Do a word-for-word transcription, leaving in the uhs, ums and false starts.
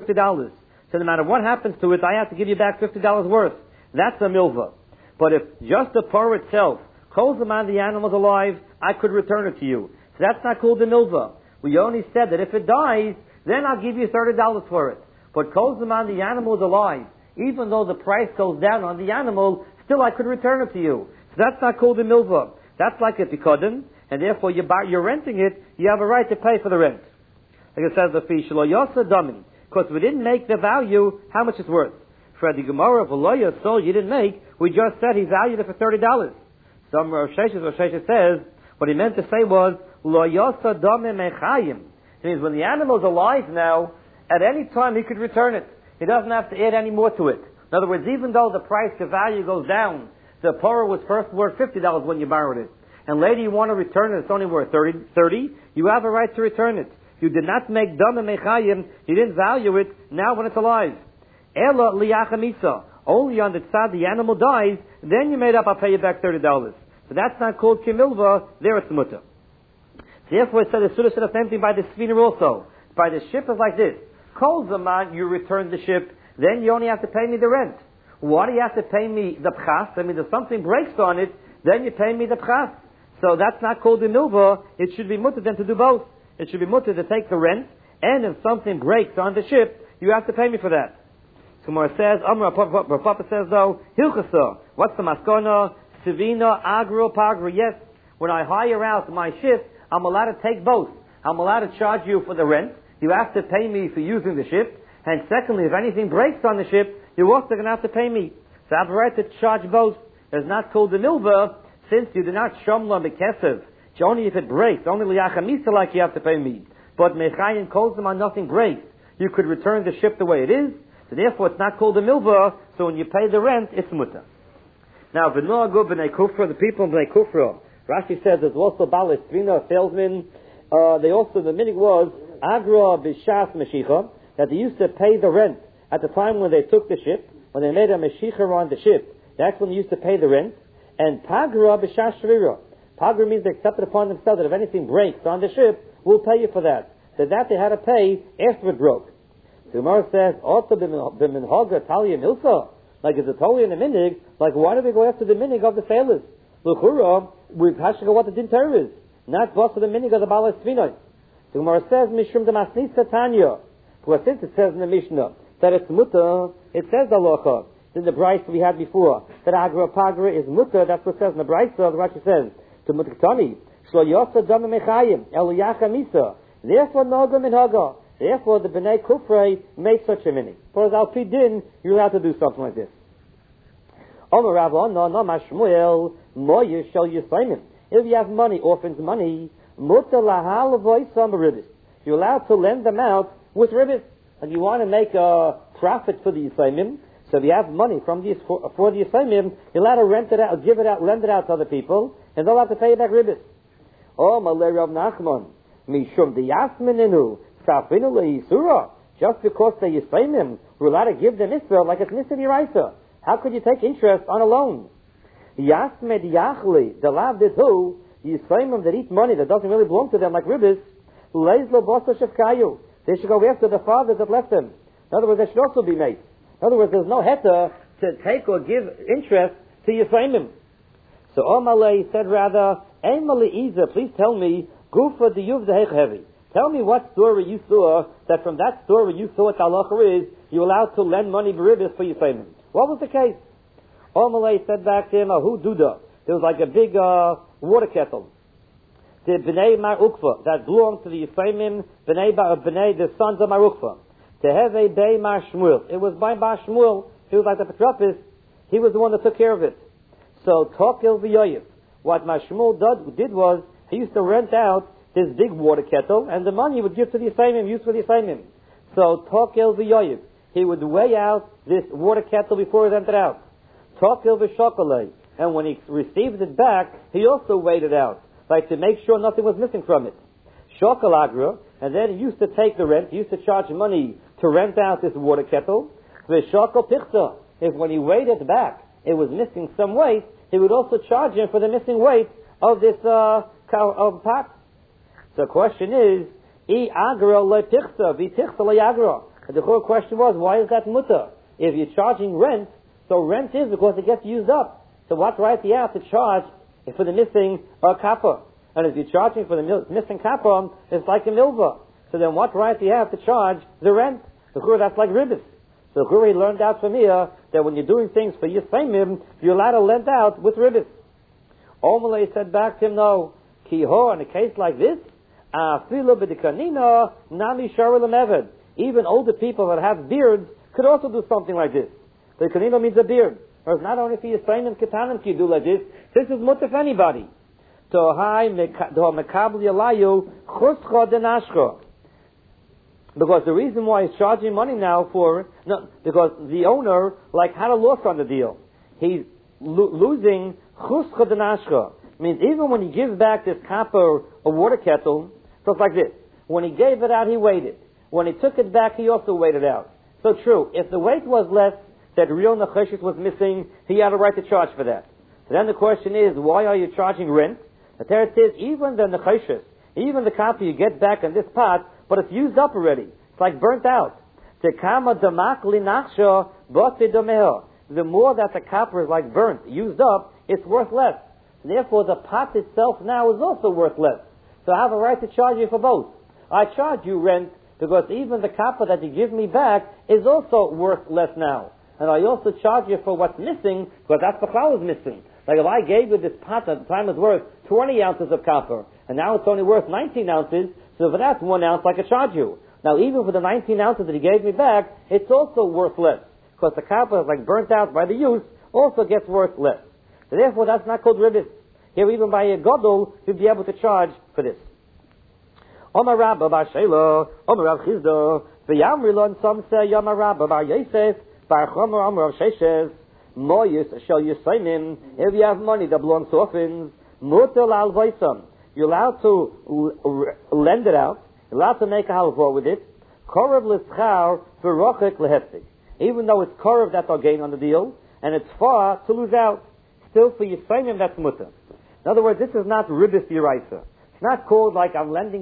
fifty dollars. So no matter what happens to it, I have to give you back fifty dollars worth. That's a milva. But if just the par itself, calls the man the animal's alive, I could return it to you. So that's not called the milva. We only said that if it dies, then I'll give you thirty dollars for it. But calls the man the animal is alive, even though the price goes down on the animal, still I could return it to you. So that's not called the milva. That's like a pikadon, and therefore you buy, you're renting it, you have a right to pay for the rent. Like it says the fish, because we didn't make the value how much it's worth. For the Gemara of Aloya sold you didn't make, we just said he valued it for thirty dollars. Some Rosh Hashanah says, what he meant to say was, Lo yosa dame mechayim. It means when the animal's alive now, at any time he could return it. He doesn't have to add any more to it. In other words, even though the price, the value goes down, the parah was first worth fifty dollars when you borrowed it. And later you want to return it, it's only worth thirty, you have a right to return it. You did not make dame mechayim, you didn't value it, now when it's alive. Ela liyachamisa. Only on the tzad the animal dies, then you made up, I'll pay you back thirty dollars. So that's not called kimilva, there it's mutter. Therefore it said the Surah said the same thing by the Sfina also. By the ship is like this. Kol zaman, you return the ship, then you only have to pay me the rent. Why do you have to pay me the pchas? I mean, if something breaks on it, then you pay me the pchas. So that's not called the milva, it should be mutter then to do both. It should be mutter to take the rent, and if something breaks on the ship, you have to pay me for that. Gemara says, Amra Papa says though, Hilchasa, what's the maskona? Sivina, agro, pagro. Yes, when I hire out my ship, I'm allowed to take both. I'm allowed to charge you for the rent. You have to pay me for using the ship. And secondly, if anything breaks on the ship, you're also going to have to pay me. So I have a right to charge both. It's not called the milva, since you do not shomla mekesev. Only if it breaks, only liyachamisa like you have to pay me. But mechayin calls them on nothing breaks. You could return the ship the way it is. So therefore it's not called a milva, so when you pay the rent, it's muta. Now, v'noagu b'nei kufra, the people in b'nei kufra, Rashi says there's also baal estvina, salesmen, uh, they also, the minig was, agra b'shas meshicha, that they used to pay the rent at the time when they took the ship, when they made a meshicha on the ship, that's when they used to pay the rent, and pagra b'shas shrira. Pagra means they accepted upon themselves that if anything breaks on the ship, we'll pay you for that. So that they had to pay after it broke. The Gemara says, also b'minhaga talia milsa, like it's a totally in a minig, like why do we go after the minig of the sailors? L'chura, we've had to go what the din Torah is, not boss of the minig of the baal estvina. The Gemara says, mishum de masnisa tanya, because since it says in the Mishnah that it's mutter, it says the halacha. In the brayso we had before, that agra pagra is mutter, that's what it says in the brayso, the Rashi says, to mutaktani, shlo yosa dama mechayim, el yachamisa, therefore noga minhaga. Therefore, the B'nai Kufrei made such a mini. For as Al-Pi Din, you're allowed to do something like this. Omer Rabba, no, no, Mashmuel, Moye shall Yisayim. If you have money, orphans' money, Muta Lahal Voisam Ribbis. You're allowed to lend them out with ribbis. And you want to make a profit for the Yisayim. So if you have money from the, for, for the Yisayim, you're allowed to rent it out, give it out, lend it out to other people, and they'll have to pay you back ribbis. Oh, Malay Rav Nachman, Mishum the Yasmininu. Just because they Yisayim, we're allowed to give them Israel like it's Nisa Yiraisa. How could you take interest on a loan? Yasmed Yachli, the lav did who, Yisayim that eat money that doesn't really belong to them like ribbis, Leizlo Bosa Shefkayu. They should go after the fathers that left them. In other words, they should also be made. In other words, there's no heta to take or give interest to Yisayim. So Omalei said rather, Emali Iza, please tell me, Gufa the Yuv the Hechavi. Tell me what story you saw, that from that story you saw what halacha is, you're allowed to lend money beribis for Yisayim. What was the case? Omalei said back to him, Ahu Duda. There was like a big uh, water kettle. The B'nai Mar Ukva, that belonged to the Yisayim, B'nai, B'nai, the sons of Mar Ukva. To have a Bei Mar Shmuel. It was by Bar Shmuel, he was like the Petropis, he was the one that took care of it. So, Tokel V'yoyev. What Mar Shmuel did was, he used to rent out this big water kettle, and the money he would give to the Yisayim, use for the Yisayim. So, Tokel v'yoyev, he would weigh out this water kettle before he sent it out. Tokel v'shokolei, and when he received it back, he also weighed it out, like to make sure nothing was missing from it. Shokol agra, and then he used to take the rent, he used to charge money to rent out this water kettle. V'shokol pichta, if when he weighed it back, it was missing some weight, he would also charge him for the missing weight of this uh, of pot. So the question is, I agra le tichsa, vi tichsa le agra. And the whole question was, why is that mutter? If you're charging rent, so rent is because it gets used up. So what right do you have to charge for the missing uh, kappa? And if you're charging for the mil- missing kappa, it's like a milva. So then what right do you have to charge the rent? The that's like ribbis. So the he learned out from here that when you're doing things for Yisraimim, you're allowed to lend out with ribbis. Omalei said back to him, no. Kiho, in a case like this, even older people that have beards could also do something like this. The kanino means a beard. Or not only for Yisraimim, Ketanim can do like this. This is mutter for anybody. Because the reason why he's charging money now for, no, because the owner, like, had a loss on the deal. He's lo- losing chuscha denashcha. Means even when he gives back this copper a water kettle, so it's like this. When he gave it out, he weighed it. When he took it back, he also weighed it out. So true, if the weight was less, that real necheshis was missing, he had a right to charge for that. So then the question is, why are you charging rent? The Torah says, even the necheshis, even the copper you get back in this pot, but it's used up already. It's like burnt out. The more that the copper is like burnt, used up, it's worth less. Therefore, the pot itself now is also worth less. So I have a right to charge you for both. I charge you rent because even the copper that you give me back is also worth less now. And I also charge you for what's missing because that's the cloud is missing. Like if I gave you this pot at the time it was worth twenty ounces of copper, and now it's only worth nineteen ounces, so for that one ounce I could charge you. Now even for the nineteen ounces that he gave me back, it's also worth less. Because the copper is like burnt out by the use, also gets worth less. So therefore that's not called ribbis. Here even by a godol, you'd be able to charge for this. Omar Rabba bar Shela, Omar Rav Chizda, V'yamrilon, some say Omar Rabba bar Yosef, bar Chomer Omar Rav Sheshes, Moyus shall Yisainim, if you have money that belongs to orphans, Mutal al Vaisam, you're allowed to l- lend it out, you're allowed to make a halva with it, Korav l'schar v'rochek leheftig. Even though it's Korav that they'll gain on the deal, and it's far to lose out, still for Yisainim that's mutter. In other words, this is not ribbis yiraisa. It's not called like I'm lending